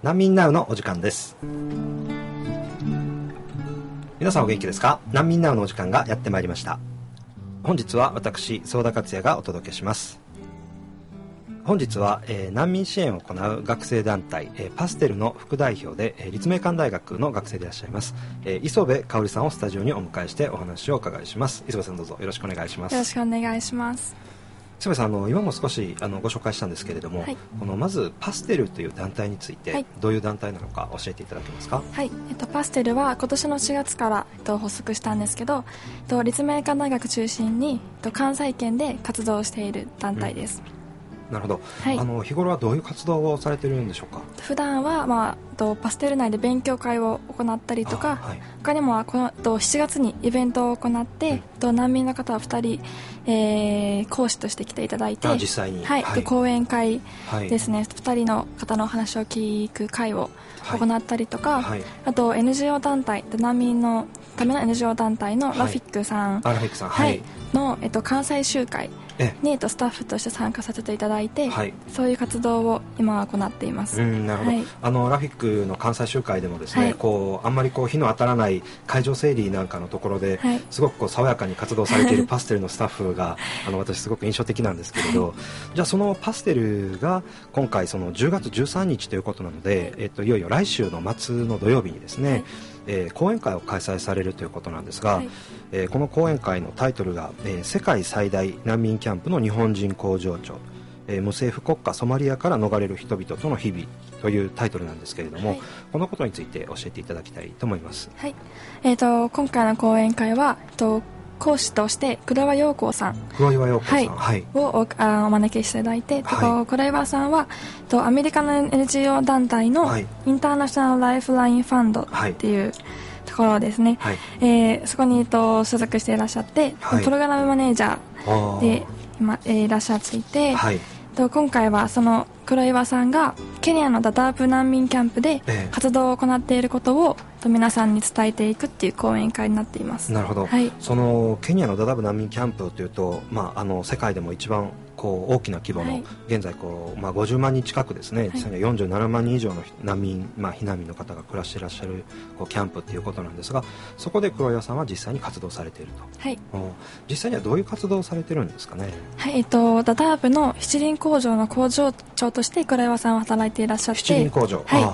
難民ナウのお時間です。皆さんお元気ですか？難民ナウのお時間がやってまいりました。本日は私相田克也がお届けします。本日は、難民支援を行う学生団体、パステルの副代表で、立命館大学の学生でいらっしゃいます、磯部香織さんをスタジオにお迎えしてお話をお伺いします。磯部さん、どうぞよろしくお願いします。 よろしくお願いします。 磯部さん、今も少しご紹介したんですけれども、はい、まずパステルという団体について、はい、どういう団体なのか教えていただけますか？ はい、パステルは今年の4月から、発足したんですけど、立命館大学中心に、関西圏で活動している団体です。 なるほど、はい、日頃はどういう活動をされているんでしょうか？ 普段は、パステル内で勉強会を行ったりとか、はい、他にも7月にイベントを行って、難民の方を2人、講師として来ていただいて、 実際に、 はいはい、講演会ですね、2人の方のお話を聞く会を行ったりとか、はい、あと NGO 団体、難民のための NGO 団体のラフィックさん、の、関西集会にスタッフとして参加させていただいて、はい、そういう活動を今は行っています。 なるほど、はい、ラフィックの関西集会でもですね、はい、あんまり日の当たらない会場整理なんかのところで、はい、すごく爽やかに活動されているパステルのスタッフが私すごく印象的なんですけれど、じゃあそのパステルが今回その10月13日ということなので、いよいよ来週の末の土曜日にですね、講演会を開催されるということなんですが、はい、この講演会のタイトルが、世界最大難民キャンプの日本人工場長、無政府国家ソマリアから逃れる人々との日々というタイトルなんですけれども、はい、このことについて教えていただきたいと思います。 はい、今回の講演会は、講師として黒岩陽子さん、はい、をお招きしていただいて、はい、黒岩さんはアメリカの NGO 団体のインターナショナルライフラインファンドっていう、ところですね、はい、そこに所属していらっしゃって、はい、プログラムマネージャーで今いらっしゃっていて、はい、今回はその黒岩さんがケニアのダダープ難民キャンプで活動を行っていることを皆さんに伝えていくっていう講演会になっています。 なるほど、はい、そのケニアのダダープ難民キャンプというと、世界でも一番大きな規模の、はい、現在50万人近くですね、実際には47万人以上の難民、避難民の方が暮らしていらっしゃるキャンプということなんですが、そこで黒岩さんは実際に活動されていると、はい、実際にはどういう活動をされてるんですかね？ はい、ダダープの七輪工場の工場長として黒岩さんは働いていらっしゃって、 七輪工場、 はい、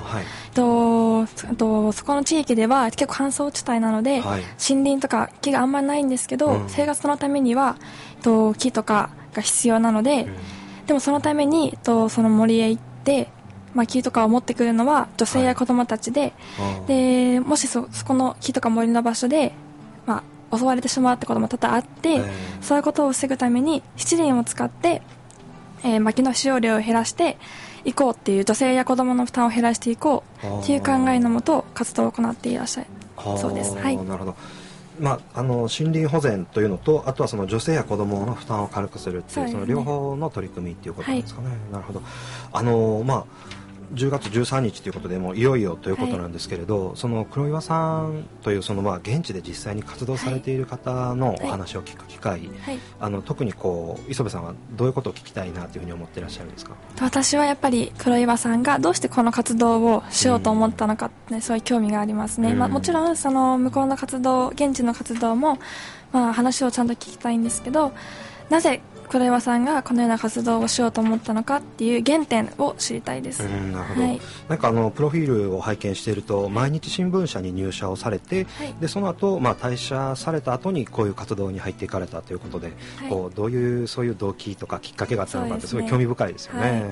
そこの地域では結構乾燥地帯なので、はい、森林とか木があんまりないんですけど、生活のためには木とかが必要なので、でもそのためにその森へ行って、木とかを持ってくるのは女性や子供たちで、でもしそこの木とか森の場所で、襲われてしまうってことも多々あって、そういうことを防ぐために七輪を使って、薪の使用量を減らしていこうっていう、女性や子供の負担を減らしていこうっていう考えのもと活動を行っていらっしゃるそうです。はい、 なるほど。森林保全というのと、あとはその女性や子供の負担を軽くするっていう、その両方の取り組みっていうことなんですかね。はい、なるほど。10月13日ということでもういよいよということなんですけれど、はい、その黒岩さんという現地で実際に活動されている方のお話を聞く機会、はい、特に磯部さんはどういうことを聞きたいなというふうに思っていらっしゃるんですか？ 私はやっぱり黒岩さんがどうしてこの活動をしようと思ったのかって、そういう興味がありますね。もちろんその向こうの活動、現地の活動も、話をちゃんと聞きたいんですけど、なぜ黒岩さんがこのような活動をしようと思ったのかっていう原点を知りたいです。 なるほど、はい、なんかプロフィールを拝見していると、毎日新聞社に入社をされて、はい、でその後、退社された後にこういう活動に入っていかれたということで、はい、どういうそういう動機とかきっかけがあったのかってすごい興味深いですよね。はい、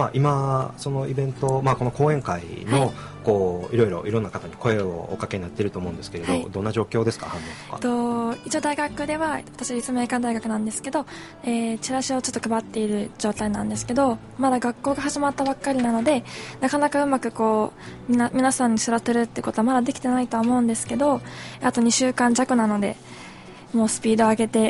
今そのイベント、この講演会の、はい、いろんな方に声をおかけになっていると思うんですけれど、はい、どんな状況ですか？反応とか。 一応大学では、私立命館大学なんですけど、チラシをちょっと配っている状態なんですけど、まだ学校が始まったばっかりなので、なかなかうまく皆さんに知らせるってことはまだできてないとは思うんですけど、あと2週間弱なので、もうスピードを上げて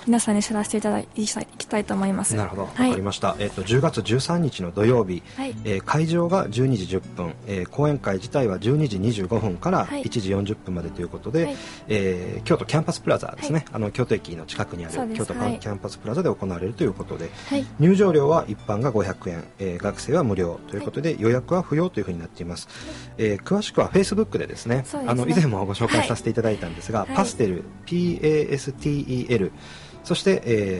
皆さんに知らせていただきたいと思います。 なるほど、わかりました。10月13日の土曜日、会場が12時10分、講演会自体は12時25分から1時40分までということで、京都キャンパスプラザですね、京都駅の近くにある京都キャンパスプラザで行われるということで、入場料は一般が500円、学生は無料ということで、予約は不要というふうになっています。詳しくは Facebook でですね、以前もご紹介させていただいたんですが、パステル PASTEL、そして、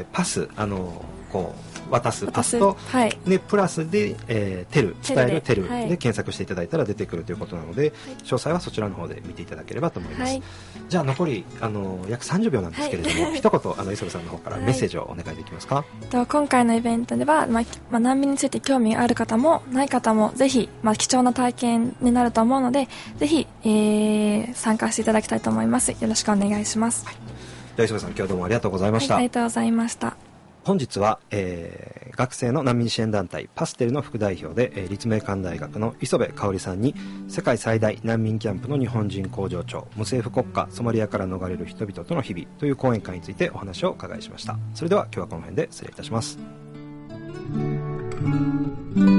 パスこう渡すパスと、でプラスで、テル伝えるテルで検索していただいたら出てくるということなので、詳細はそちらの方で見ていただければと思います。じゃあ残り約30秒なんですけれども、一言磯部さんの方からメッセージをお願いできますか。 今回のイベントでは、難民について興味がある方もない方もぜひ、貴重な体験になると思うので、ぜひ、参加していただきたいと思います。よろしくお願いします。 では磯部さん、今日はどうもありがとうございました。 ありがとうございました。 本日は、学生の難民支援団体パステルの副代表で、立命館大学の磯部香織さんに、世界最大難民キャンプの日本人工場長、無政府国家ソマリアから逃れる人々との日々という講演会についてお話をお伺いしました。それでは今日はこの辺で失礼いたします。